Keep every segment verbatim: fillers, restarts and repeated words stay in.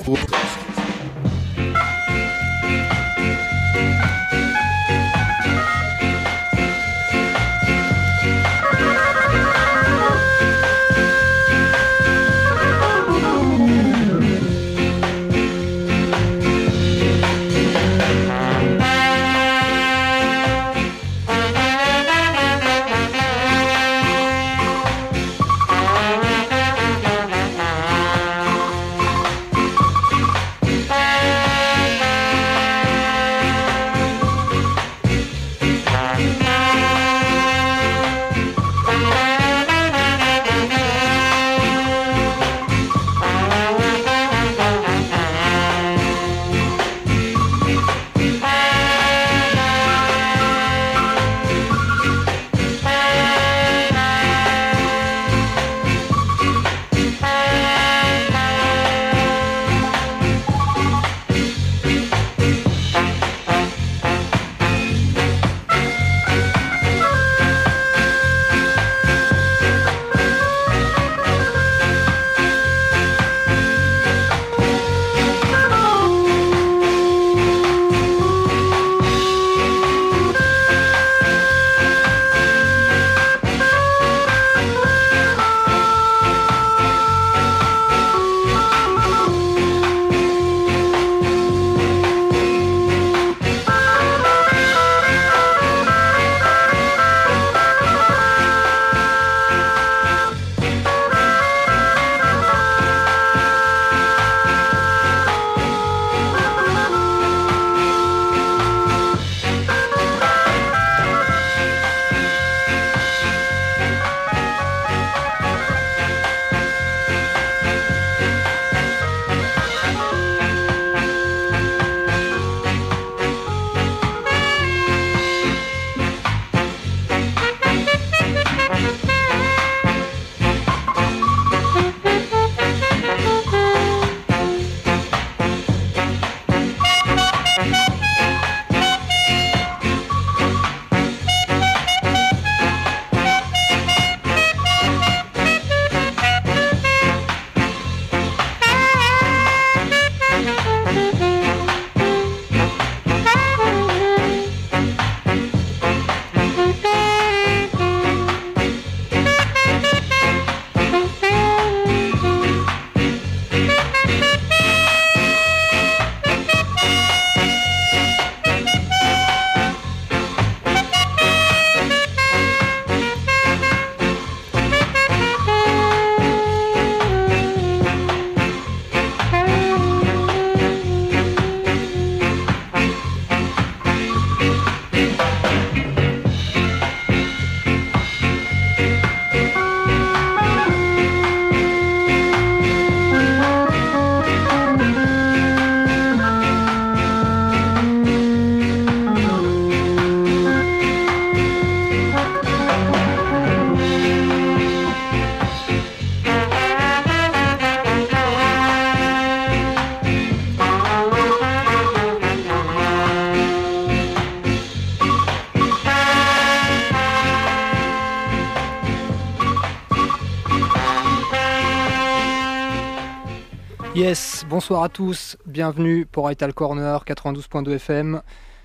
Yes, bonsoir à tous, bienvenue pour Ital Corner quatre-vingt-douze point deux F M.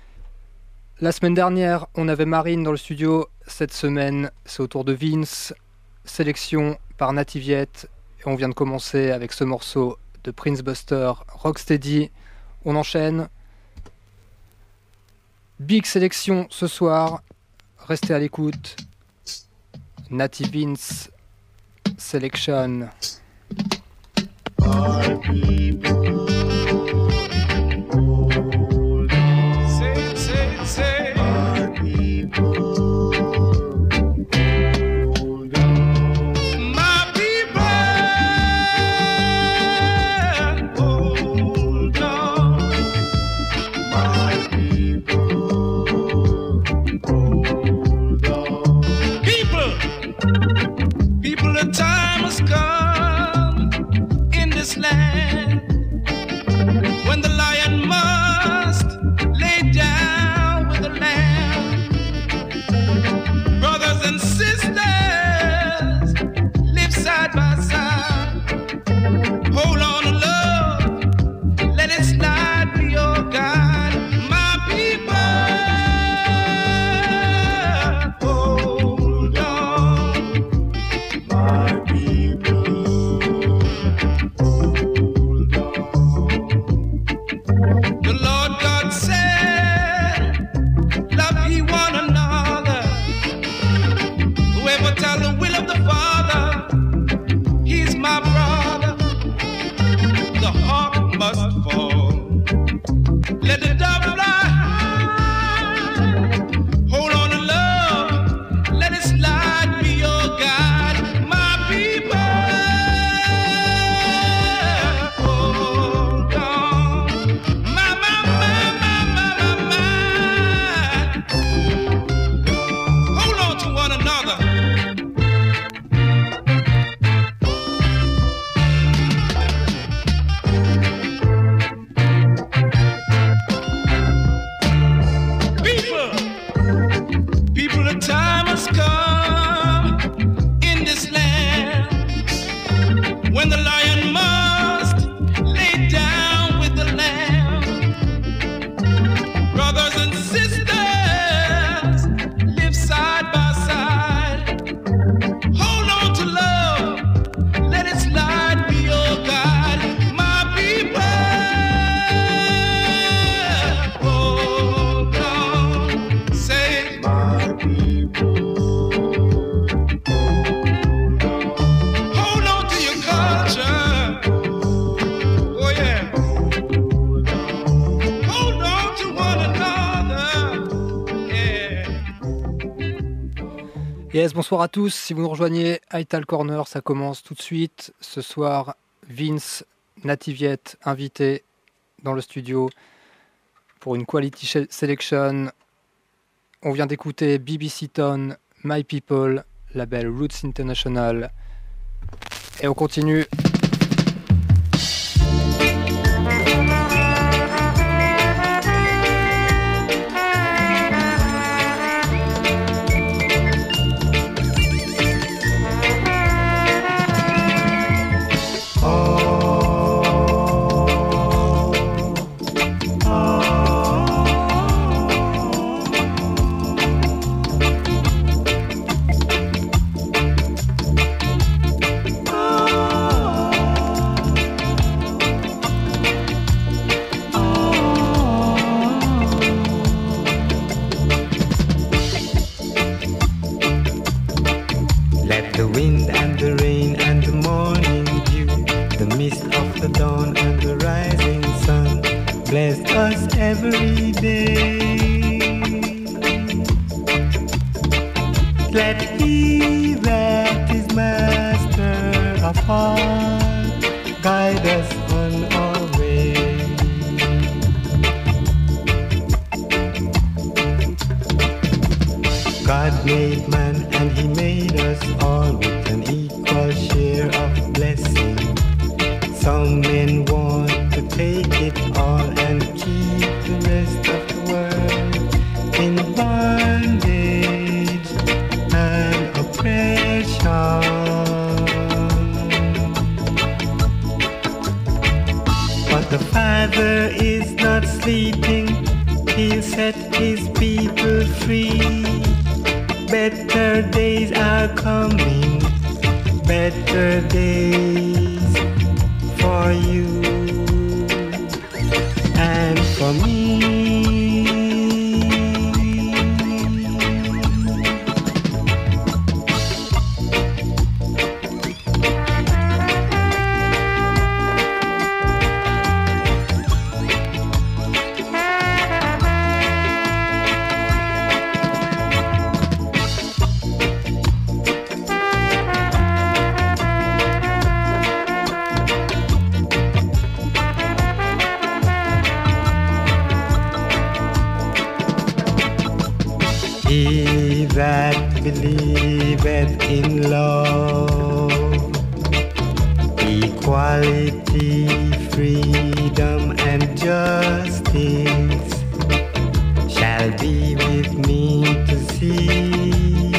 La semaine dernière, on avait Marine dans le studio. Cette semaine, c'est au tour de Vince. Sélection par Nativiette. Et on vient de commencer avec ce morceau de Prince Buster, Rocksteady. On enchaîne. Big sélection ce soir. Restez à l'écoute. Native Vince Selection. Our people, hold on. Say, say, say. Our people, hold on. My people, hold on. My people, hold on. People, people, the time has come. This land Yes, bonsoir à tous. Si vous nous rejoignez, Ital Corner, ça commence tout de suite. Ce soir, Vince Nativiet, invité dans le studio pour une Quality Selection. On vient d'écouter B B C Tone, My People, label Roots International. Et on continue. He that believeth in love, equality, freedom, and justice shall be with me to see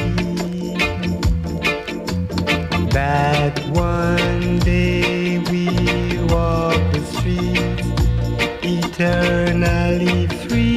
that one day we walk the streets eternally free.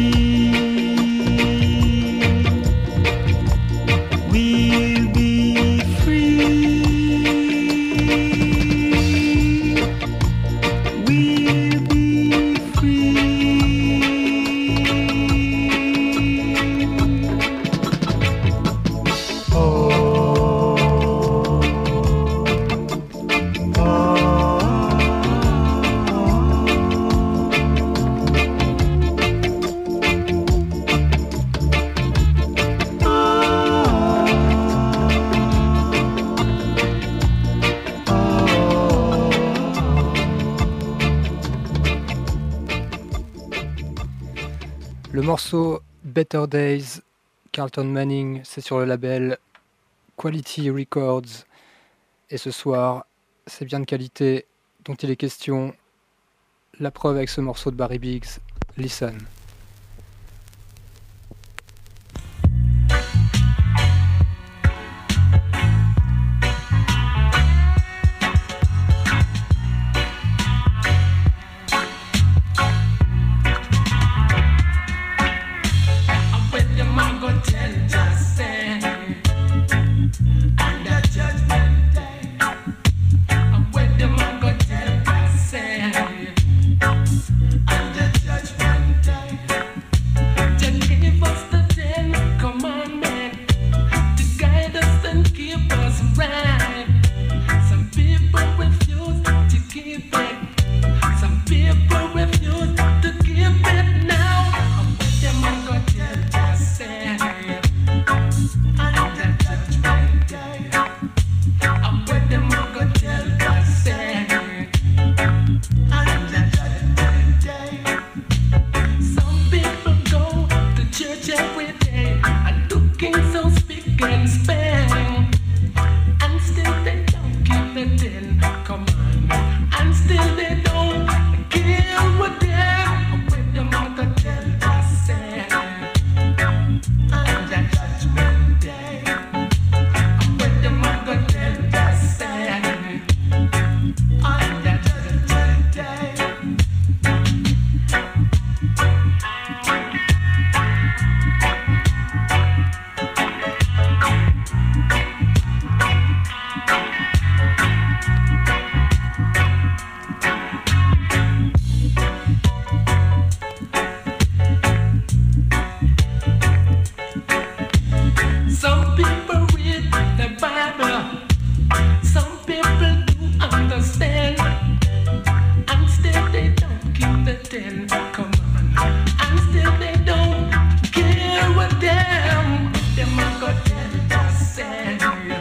Le morceau Better Days, Carlton Manning, c'est sur le label Quality Records. Et ce soir, c'est bien de qualité dont il est question. La preuve avec ce morceau de Barry Biggs, Listen. Judgment day. sin, come on. And still they don't care what them, them are gonna tell us, say.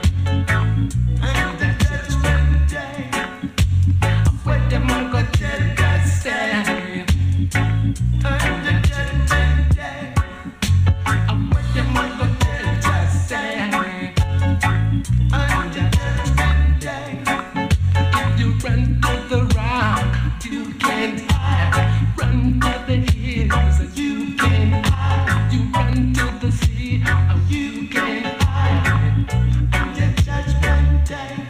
And that judgment day, what them are gonna tell us, say. And that judgment day, what them are gonna tell us, say. And that judgment day, if you run to the rock, you can't hide. Run to the hills, you can't hide. You run to the sea, you can't hide. On that judgment day,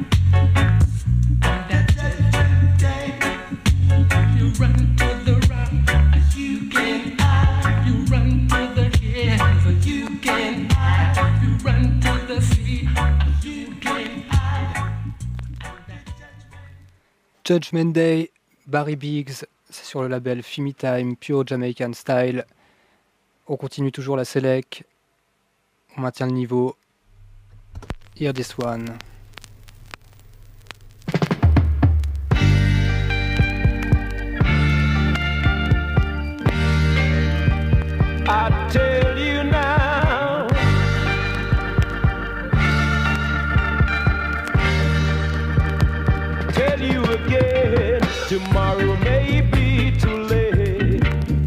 on that judgment day, you run to the rock, you can't hide. You run to the hills, you can't hide. You run to the sea, you can't hide. On that judgment Judgment Day, Barry Biggs, c'est sur le label Fimi Time, Pure Jamaican Style. On continue toujours la select, on maintient le niveau. Hear this one. I tell you now, tell you again, tomorrow may be too late.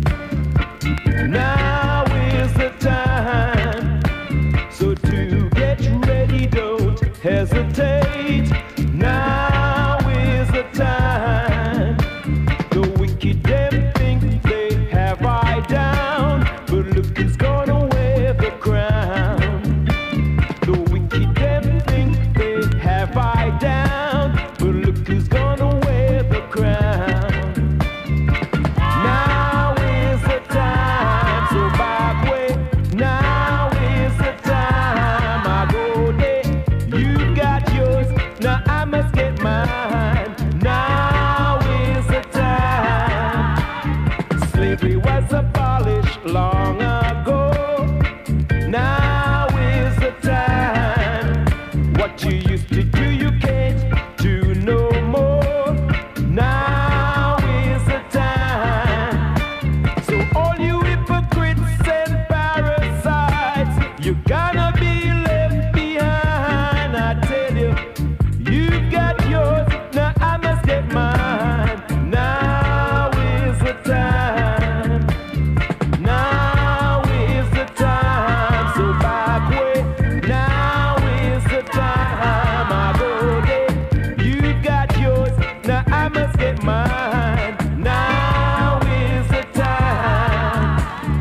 Now is the time, so to get ready, don't hesitate. Now is the time. The wicked them think they have I down, but look who's gonna wear the crown. The wicked them think they have I down, but look who's gonna wear the crown. Now is the time, so back way. Now is the time. I go there, you got yours. Now I must get mine. Now is the time. Slavery was abolished long ago. Now is the time. What you used to do, you can't do no more. Now is the time. So all you hypocrites and parasites, you're gonna be left behind. I tell you, you got yours, now I must get mine. Now is the time. Now is the time. So back way. Now is the time. I go there. You got yours, now I must get mine. Now is the time.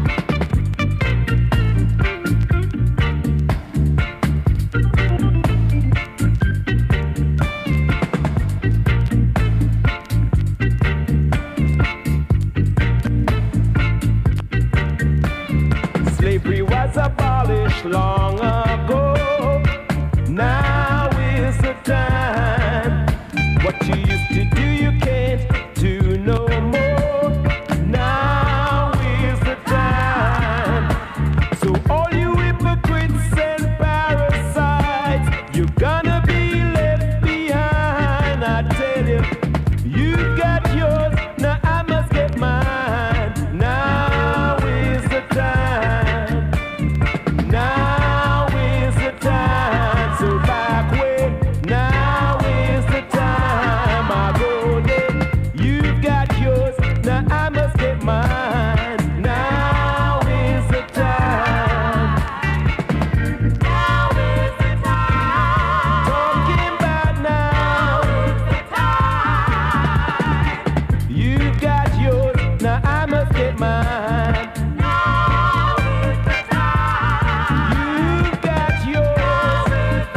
Slavery was abolished long ago. Now is the time. What you used to do, you can't do no more. Now is the time. So all you hypocrites and parasites, you're gonna be left behind. I tell you, you got yours, now I must get mine. Now is the time. Now is the time. So back way. Now is the time. I go there. You got yours, now I must get mine. Now is the time. Now is the time. Talking about now is the time. You got yours, now I must get mine. Now is the time. You got yours,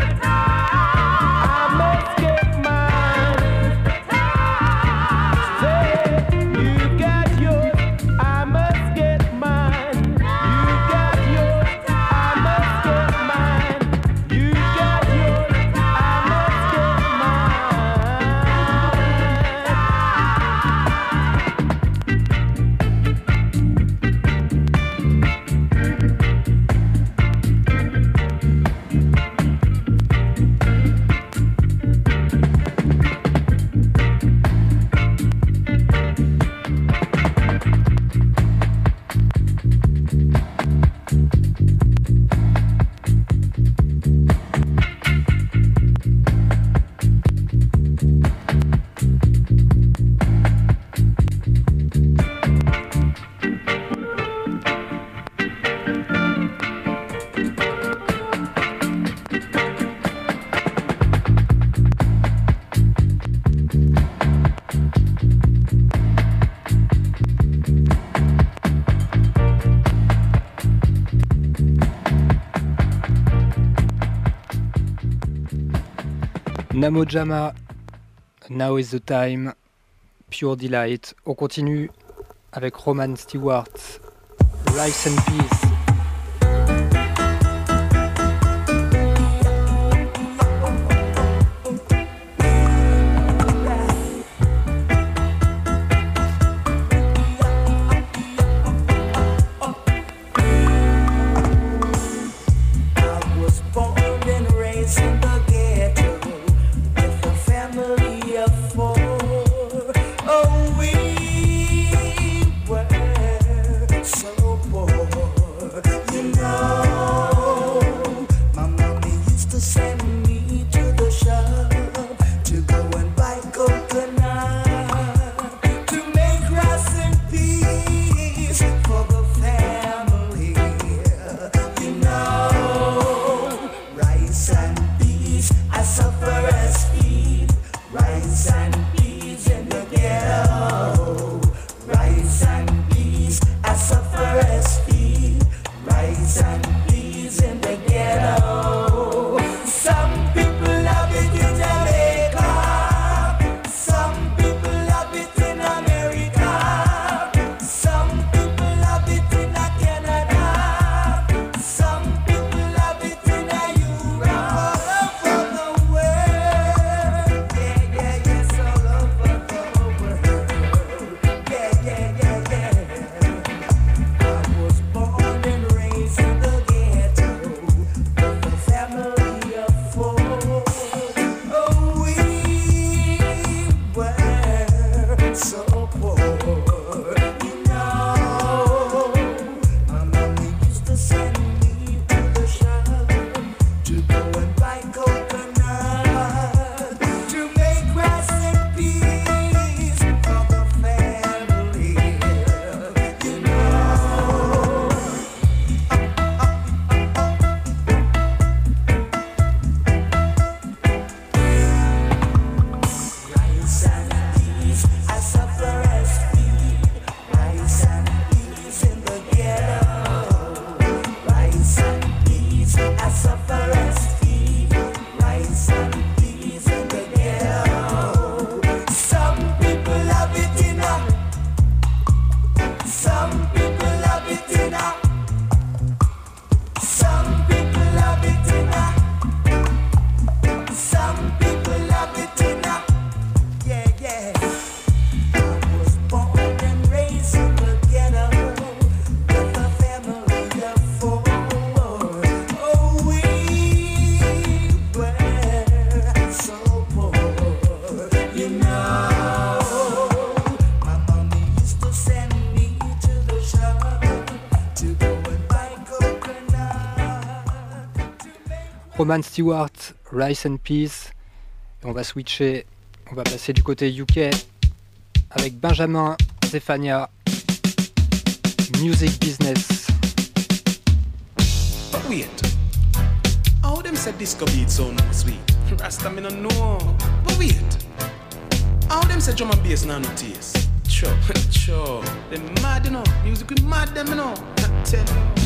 I must get mine. Say, you got yours, I must get mine. You got yours, I must get mine. You got yours, I must get mine. Namo Jama, Now is the Time, Pure Delight. On continue avec Roman Stewart, Rice and Peace. Roman Stewart, Rice and Peace. Et on va switcher, on va passer du côté U K avec Benjamin Zefania, Music Business. But wait, how them said disco beat so no sweet? Rasta me no know. But wait, how them said drum and bass no no taste? Sure, sure, they mad you know. Music we mad them you know. I tell you.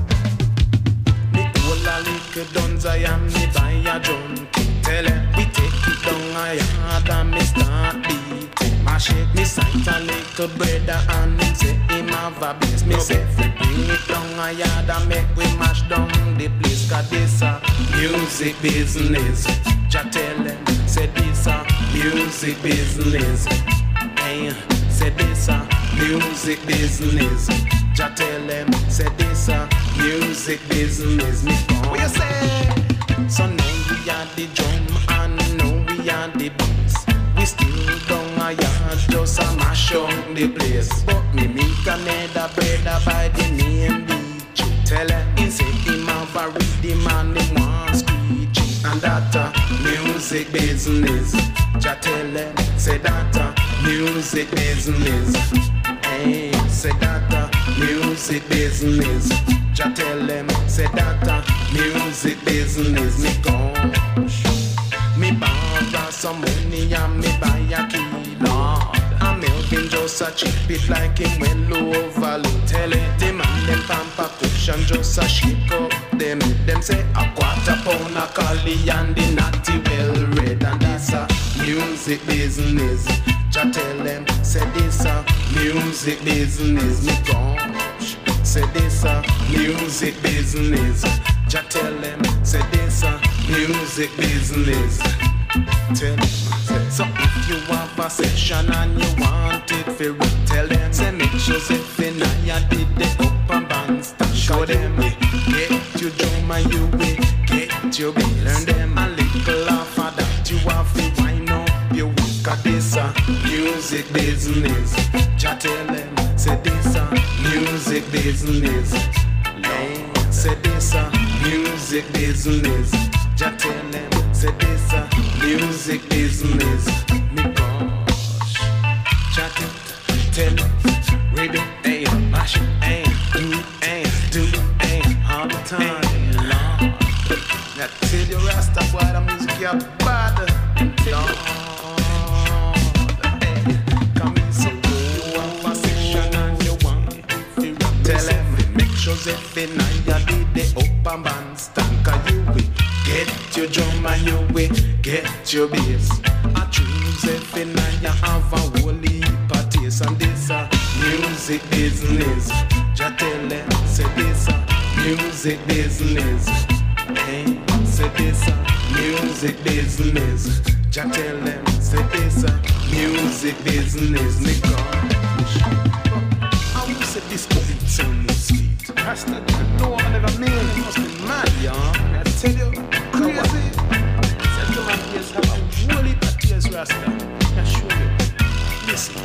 All a little duns I am me buy a drum. Tell her we take it down a yard and me start beat. I shake me sight a little brother and him say him have a bass. Me say fi bring it down a yard and make we mash down the place. Cause this a music business. Ja tell them say this a music business. Hey, say this a music business. Ja tell them say this a music business. Me what you say? So now we are the drum and now we are the bass. We still down a yard just a mash on the place. But me meet another brother by the name B J. Tell him he say him have a rhythm and him want screech. And that a music business. Ja tell him say that a music business. Hey, say that a music business. Ja tell them, say that a music business. Me gosh, me borrow some money and me buy a key. Lord, I melt him just a chip it like him well overload. Tell it the man them pamper cushion just a shake up them. Them say a quarter pound a collie and the natty well red. And that's a music business. Jah tell them say this a music business. Me gosh, say this a music business. Jah tell them say this a music business. Tell them, so if you have a session and you want it for real, tell them, say make sure say Finaya did the up and band stand. Show them, get your drum and you will get your beat. Learn them a little off of that. You have to wind up your week. Cause this a music business. Jah tell them, say this a music business. Hey, say this a music business. Jah tell them, say this a music business. Me gosh, Jah tell them, rhythm, ay, mash it, ay, do it, ay, do it, ay, all the time, Lord. Now tell your Rasta boy the music you bad, Lord. Hey, come in so you want a section and you want. Tell them, make sure that Finaya did the up and band stand. Cause you will get your drum and you will get your bass. I dreams if Finaya have a whole heap of taste. And this a music business. Jah tell them, say this a music business. Hey, say this a music business. Jah tell them, say this a music business. Me gosh, I will say this could sound sweet. Rasta no one ever made it. Must be mad, y'all. I tell you, crazy. Say man ears have a whole heap of tears, Rasta. I show you. Listen.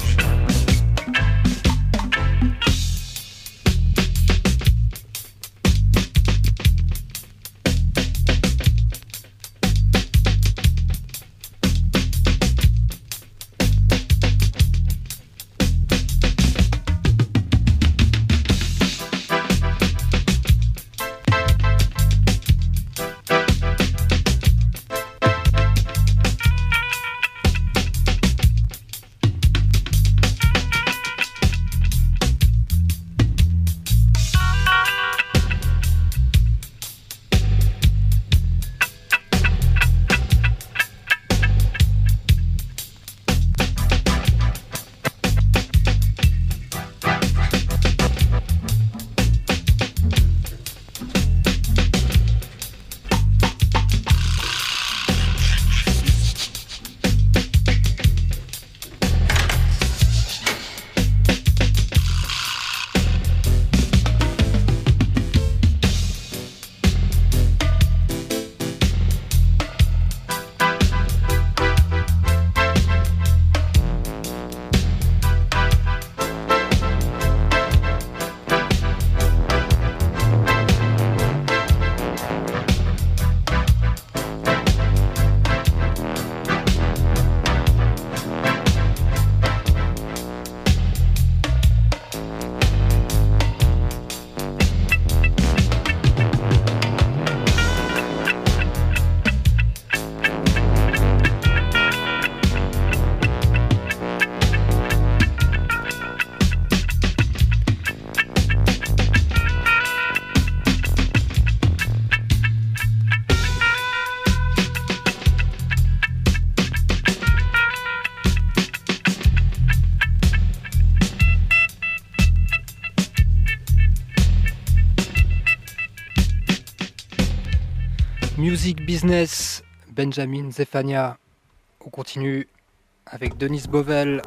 Music Business, Benjamin Zefania. On continue avec Denis Bovel,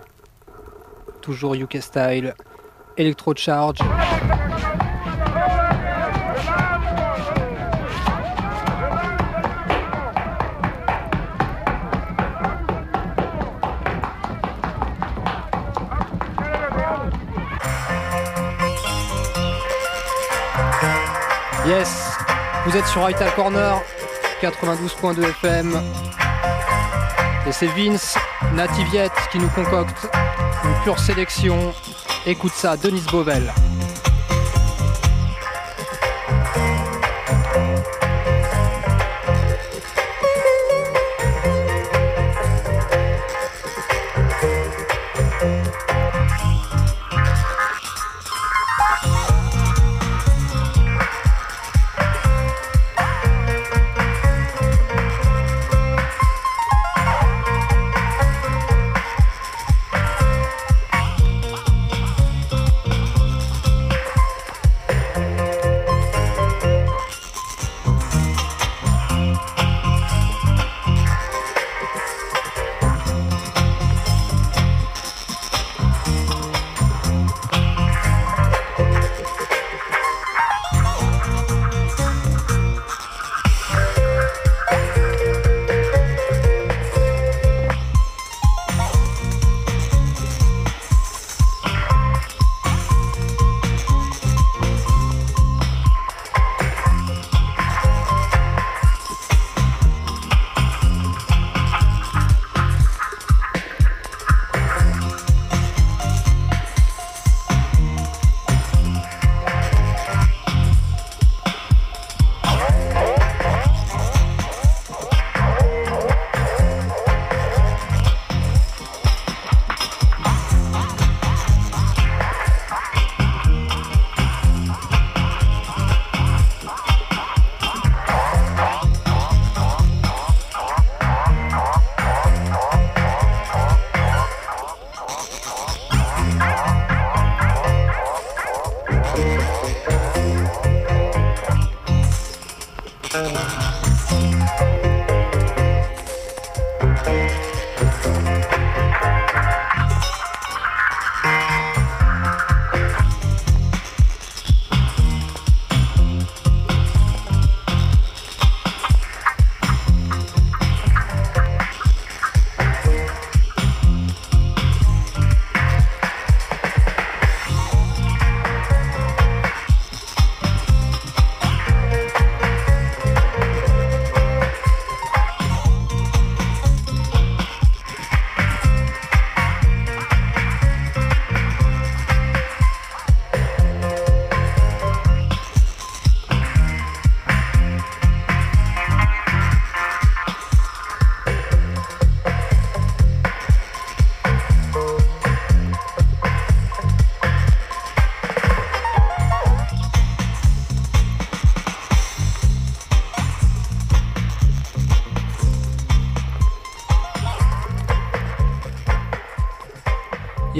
toujours U K Style, Electro Charge. Yes, vous êtes sur Ital Corner, quatre-vingt-douze point deux F M. Et c'est Vince Nativiette qui nous concocte une pure sélection. Écoute ça, Denis Bovel.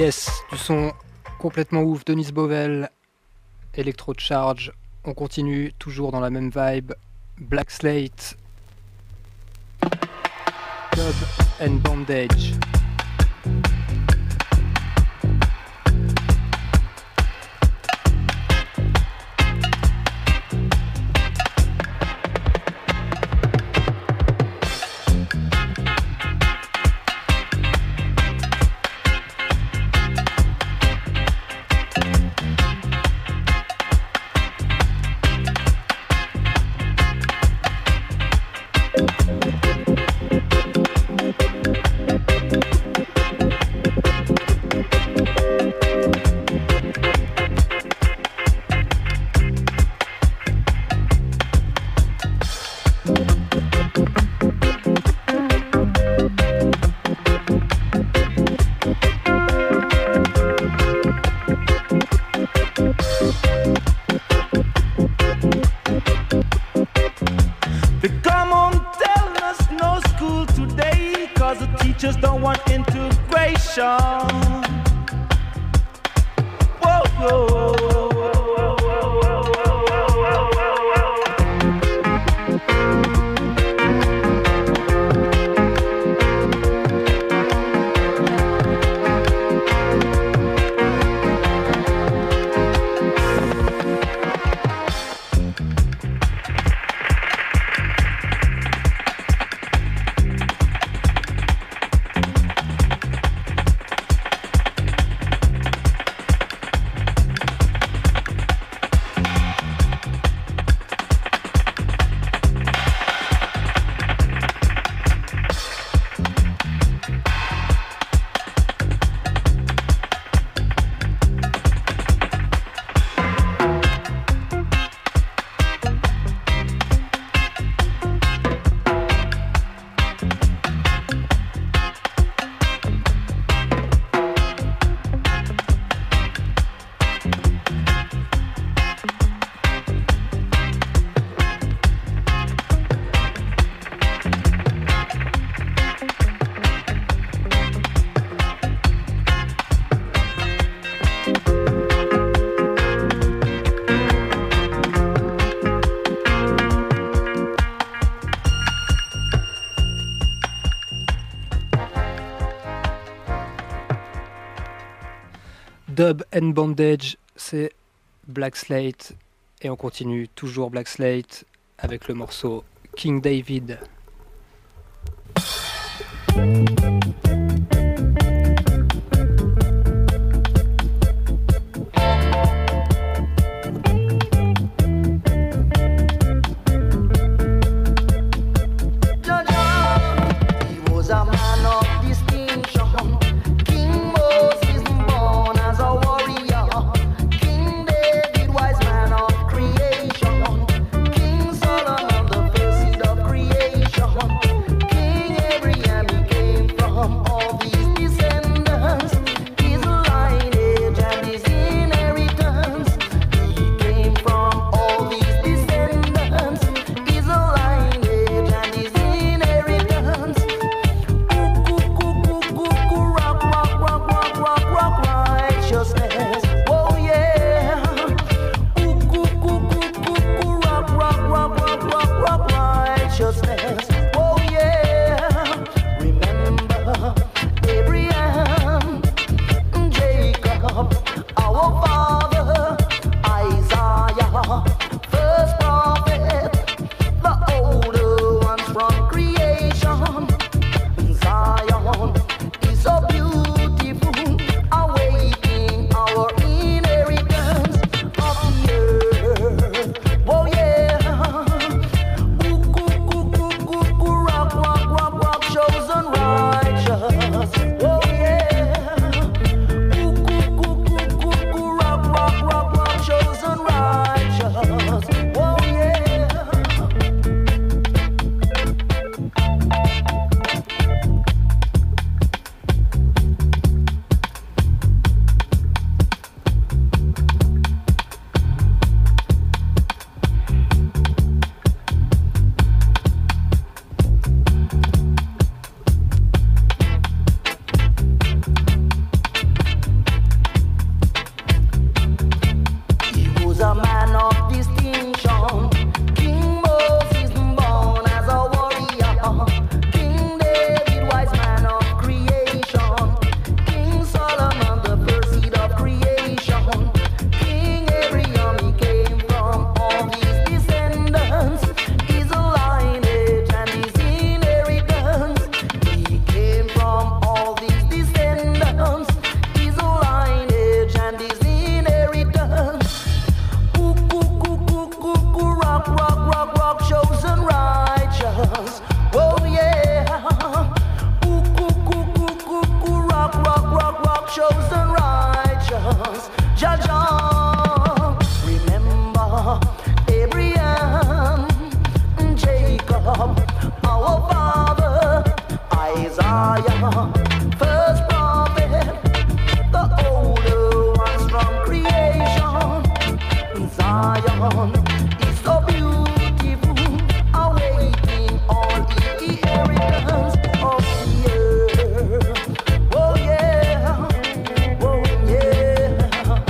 Yes, du son complètement ouf, Denis Bovell, Electro Charge. On continue toujours dans la même vibe. Black Slate, Dub and Bandage. Dub and Bandage, c'est Black Slate. Et on continue toujours Black Slate avec le morceau King David. From Jah, remember Abraham, Jacob, our father, Isaiah, first prophet, the older ones from creation. Zion is so beautiful, awaiting all the inheritance of the earth. Oh yeah, oh yeah.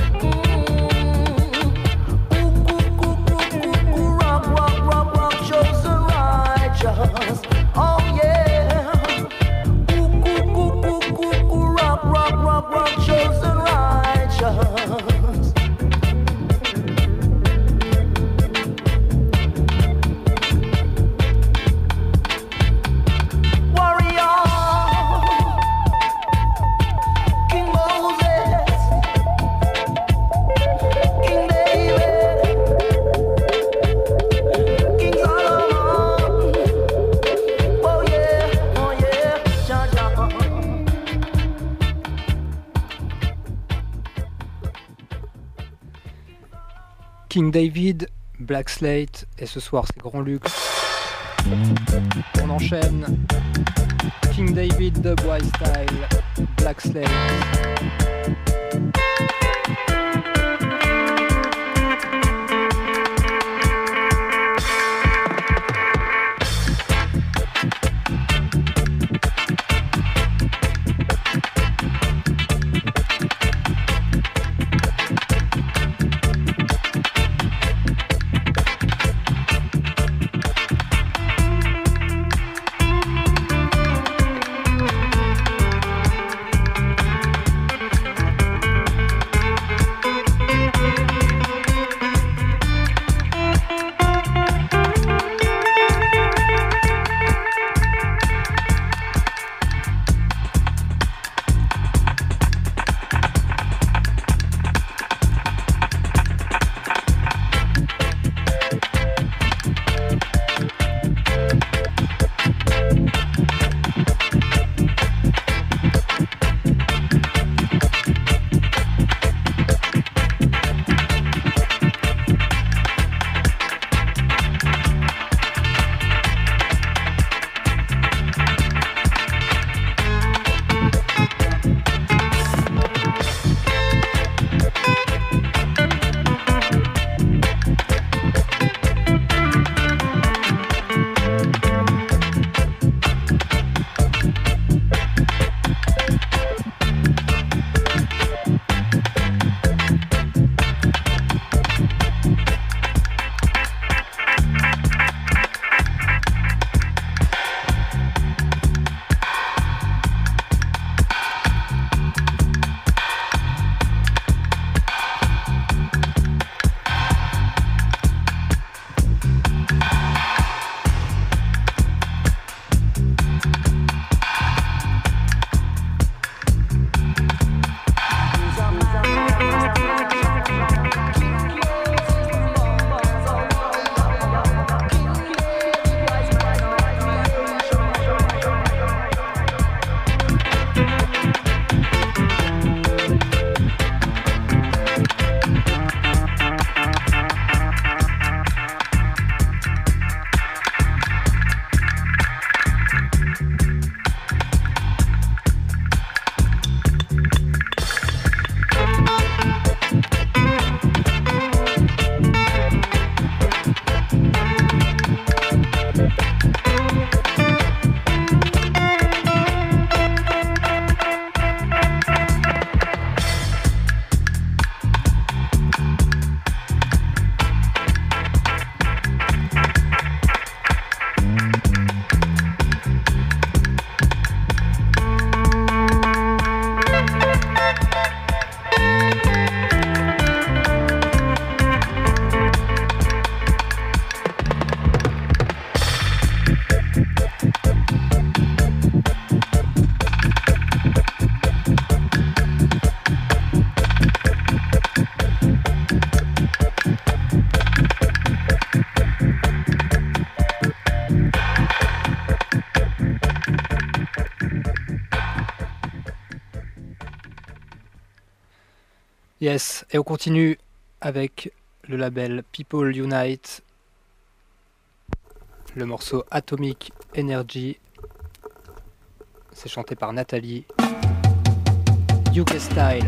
Mm. Ooh, ooh, ooh, ooh, ooh, rock, rock, rock, rock, chosen righteous. Oh yeah. Ooh, ooh, ooh, ooh, ooh, ooh, rock, rock, rock, rock, chosen righteous. King David, Black Slate, et ce soir c'est Grand Luxe. On enchaîne. King David, Dubwise Style, Black Slate. Yes, et on continue avec le label People Unite, le morceau Atomic Energy, c'est chanté par Nathalie, U K Style.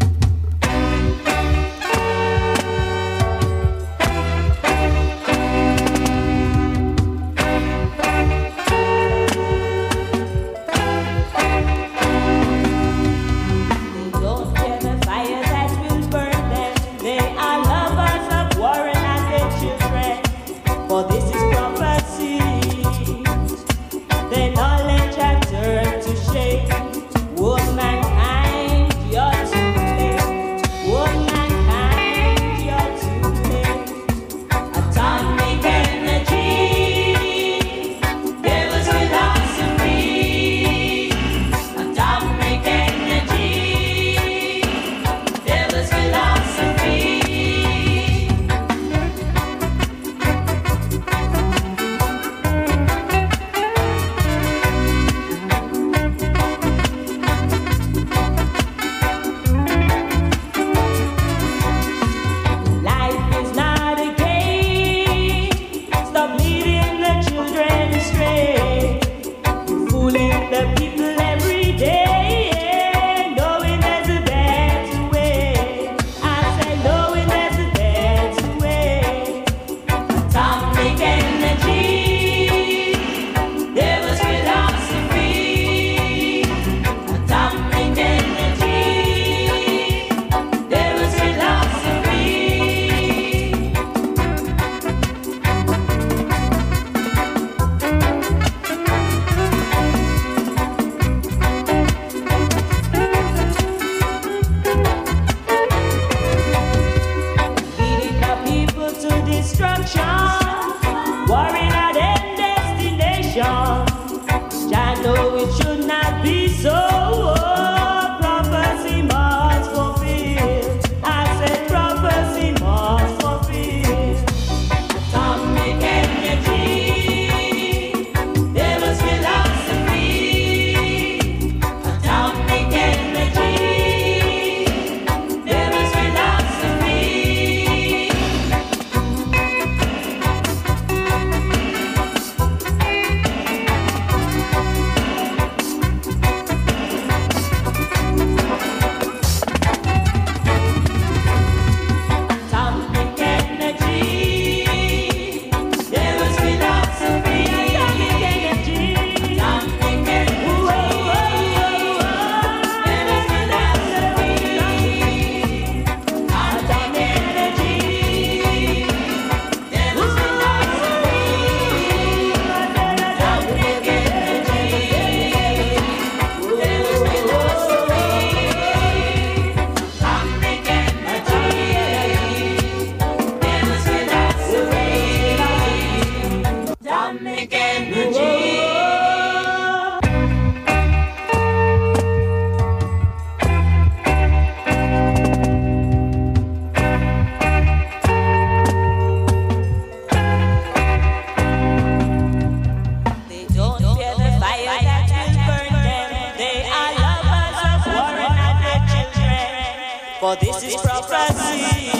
For this is prophecy.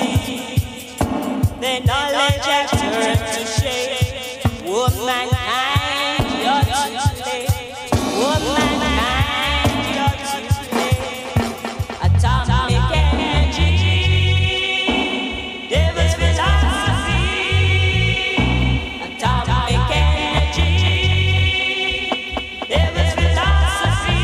The knowledge has turned to shame. Womankind, you're too late. Womankind, you're too late. Atomic energy, devil's philosophy. Atomic energy, devil's philosophy.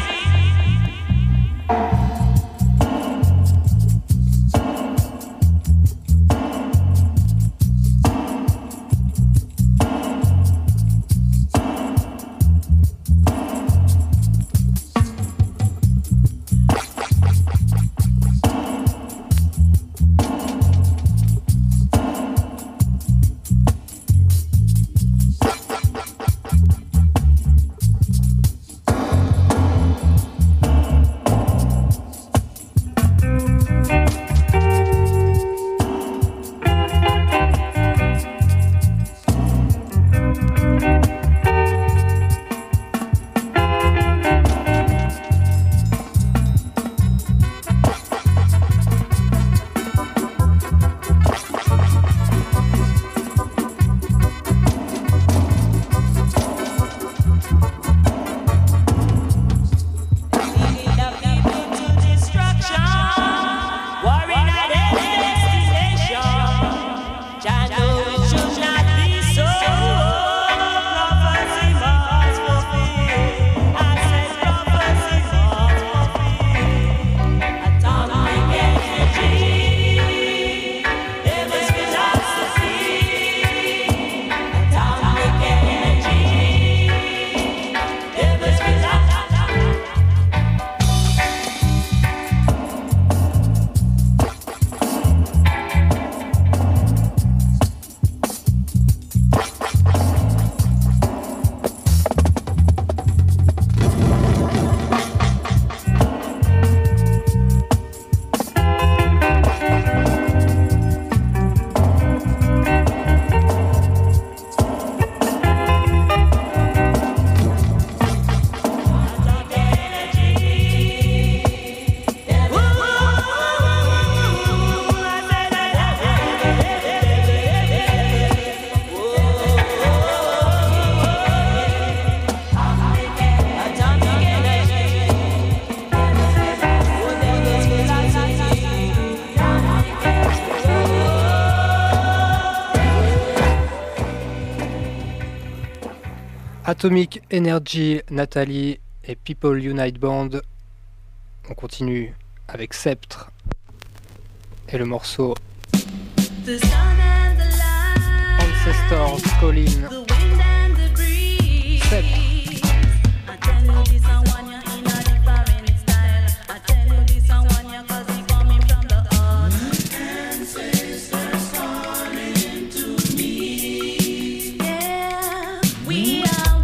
Atomic Energy, Nathalie et People Unite Band. On continue avec Sceptre et le morceau The sun and the light, Ancestors Calling. the wind and the breeze. Sceptre. I tell you this and one you're in a different style. I tell you this and one you're cause it's coming from the heart. Ancestors calling to me. Yeah, we are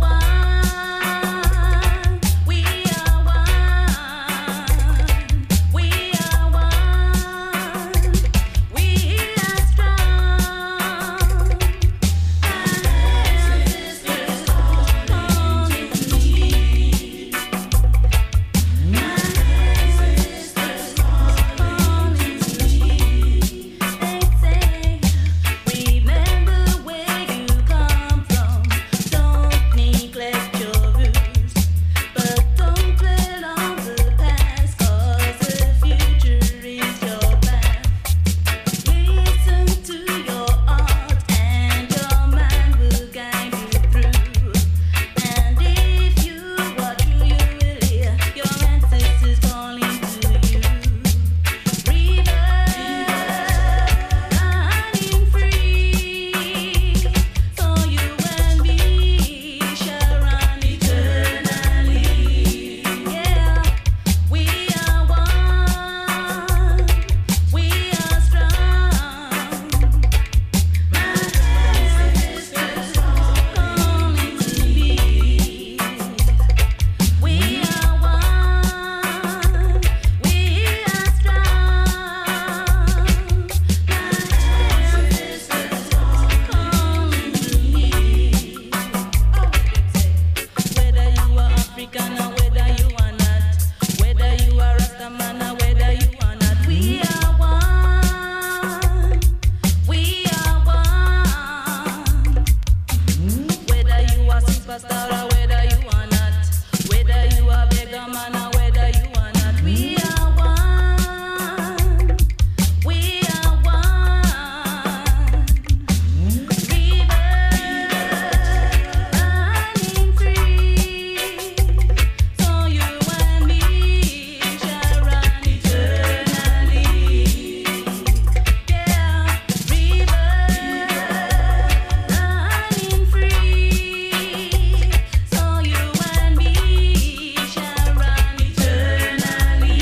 one. We are one. We are one. We are strong. Ancestors calling to me. Ancestors calling to me. They say, remember where you come from. Don't neglect your roots, but don't dwell on the past, 'cause the future is your path. Listen to your heart and your mind will guide you through. And if you are true, you will hear your ancestors calling to you. River running free, so you and me shall run eternally. Yeah, we are one, we are strong. My ancestors calling to me. We are one, we are strong. My ancestors calling to me. Whether you are African or whether you are not, whether you are Rastaman or whether you are not, we are one, we are one. Whether you are superstar or whether you are not, whether you are beggar man or whether you are not, we are one, we are one. River running free, so you and me shall run eternally. Yeah, river running free, so you and me shall run eternally.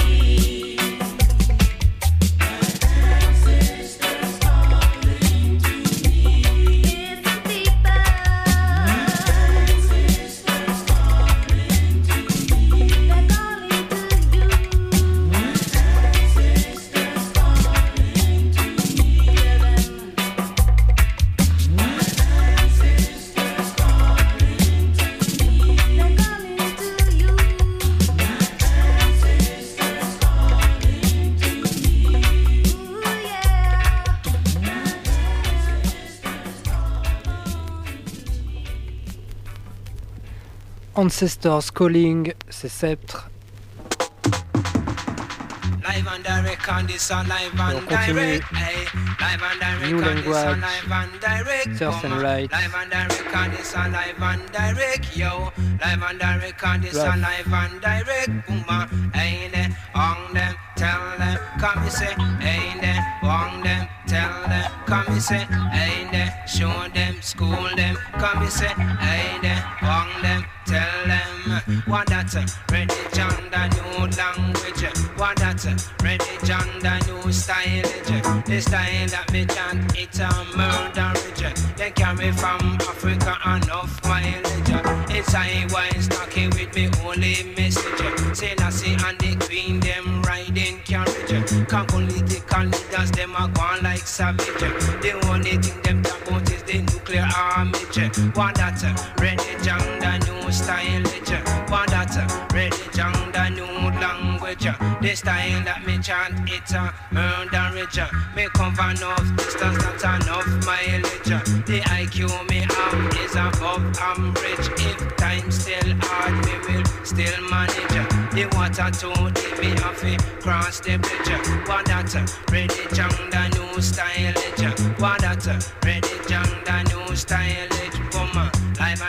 Ancestors calling to me. Listen, people. Ancestors calling to me. They're calling to you. Ancestors calling to me. Hear them. Ancestors calling to me. They're calling to you. Ancestors calling to me. Ooh, yeah. Ancestors Calling, c'est Sceptre. Live and direct on this on live on and continue. direct. Hey, live and direct New on this on language. live and direct. Thirst and Come on. Light. Live and direct on this on live and direct. Yo, live and direct on this Rough. on live and direct. Boom, hey, there, on them, tell them, come and say, hey, there, on them, tell them, come and say, hey, there, show them, school them, come and say, hey, there, on them, tell them, what that's a religion, the new language, what that's a religion, the new style, the style that me chant, it's a murderage, they carry from Africa enough mileage, it's I wise talking with me only message, say Lassie and the Queen, them riding carriage, come political leaders, them are gone like savage, the only thing them talk about is the nuclear army, what that's a religion, the new style, what that's a religion, the new language, the style that me chant, it's a murderage, me cover enough distance, that's enough mileage, the I Q me have is above average, if time still hard, me will still manage, the water too deep, me have to cross the bridge, what that's a religion, the new style, what that's a religion, the new style, come on, live and direct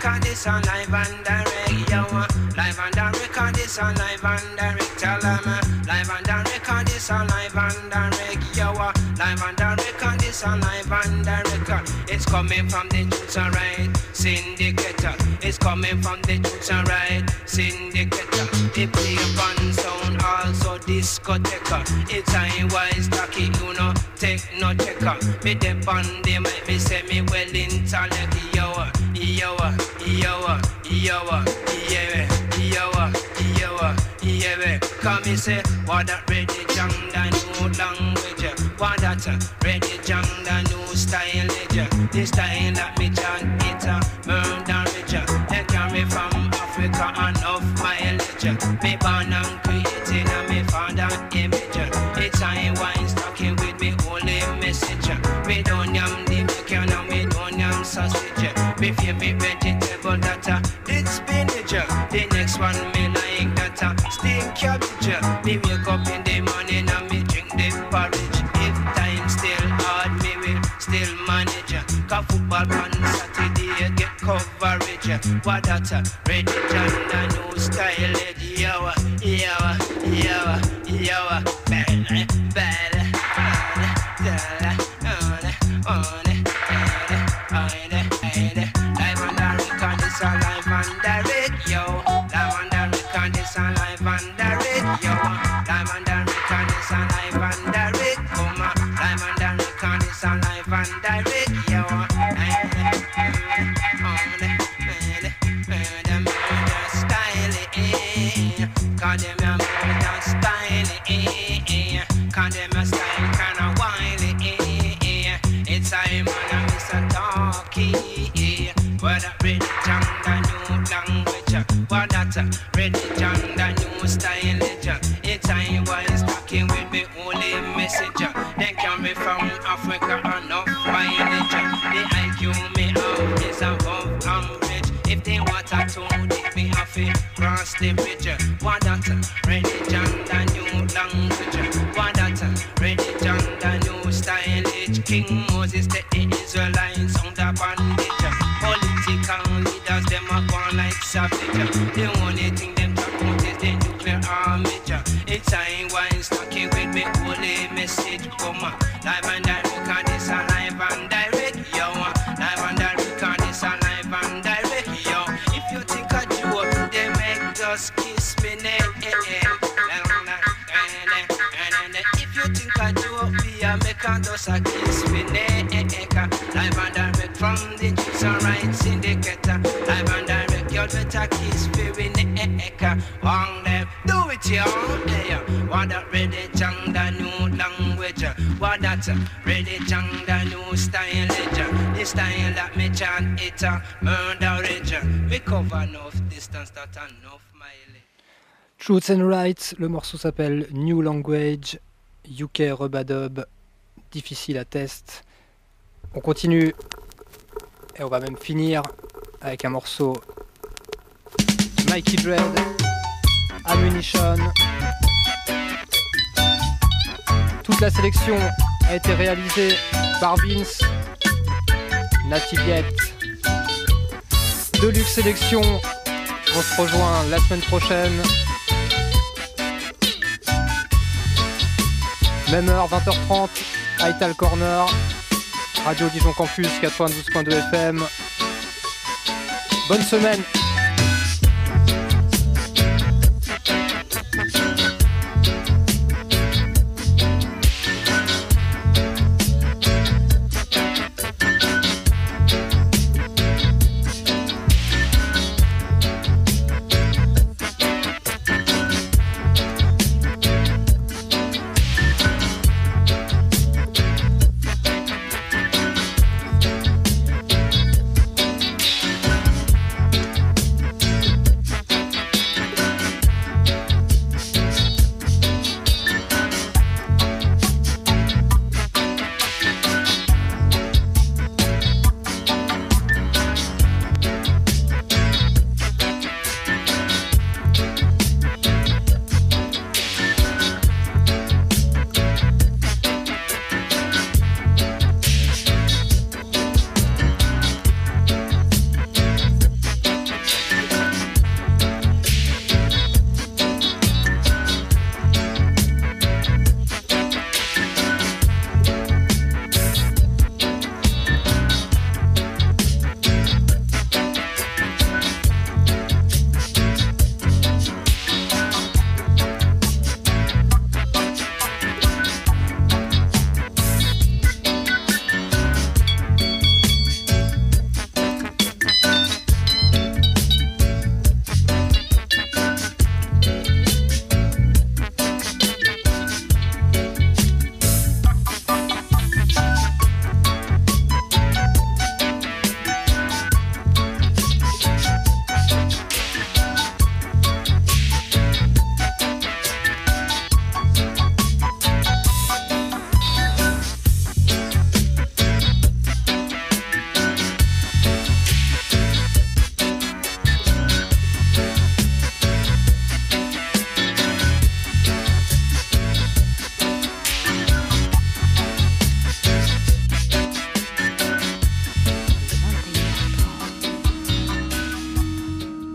record, this a live and direct, yo. Live and direct, this a live and direct, tell them. Live and direct, this a live and direct, yo. Live and direct, this a live and direct. It's coming from the Juice and Ride Syndicator. It's coming from the Juice and Ride Syndicator. They play one sound, also discotheque. It's a wise tacky, you know, take no checker. Me the band, they make me say me well intellect, yo, yo, yo, yo, yeah, yo, yo, yeah. Come me say, what that ready jam, the new language. What that ready jam, the new style, the style that me chant it, murder rich. They carry from Africa and of mileage. Me born and created and me father image. It's a wine talking with me holy message. Me don't yam the bacon and me don't yam sausage. Me favorite vegetable that uh, it's spinach. The next one me like that uh, steamed cabbage. Me wake up in the morning and me drink the porridge. If time still hard, me will still manage. Cause football on Saturday get coverage. What that uh, ready John the new style. Yo, yo, yo, yo, bad, bad, bad, on it, on it, live and direct, this a live and direct, yo. Live and direct, this a live and direct, yo. Live and direct, this a live and direct, come on. Live and direct, this a live and direct, yo. On it, murder, murder style, eh? Cause them a murder style, eh? Cause them a style kinda wily, eh? It's a man and Mister Talkie, eh? What that ready jam the new language? What that ready jam the new style? It's a wise talking with me holy message. They carry from Africa and of mileage. The I Q me out is above average. If they want to they me have to cross the bridge. What that ready jam the new language? What that ready jam the new style? King Moses the Israelites on the bandage. Political leaders them are gone like savage. The only thing them talk about is the nuclear army. It's a wine talking with me holy message. Come on, live and direct, this a live and direct, yo. Live and direct, this a live and direct, yo. If you think I joke, they make just kiss me neck. If you think I joke, be a make a just a kiss me neck. Live and direct from the Juice and Ride Syndicator. Live and direct, you better kiss me with neck. On them, do it, yo. What that ready jang the new language? What that ready jang the new style? The style that me chant it a murder rage. We cover enough distance that enough mileage. Truth and Rights, le morceau s'appelle New Language, U K Rubadub, difficile à test. On continue et on va même finir avec un morceau Mikey Dread, Ammunition. Toute la sélection a été réalisée par Vince, Nativiet. Deluxe Sélection, on se rejoint la semaine prochaine. Même heure, vingt heures trente, Ital Corner, Radio Dijon Campus quatre-vingt-douze point deux F M. Bonne semaine.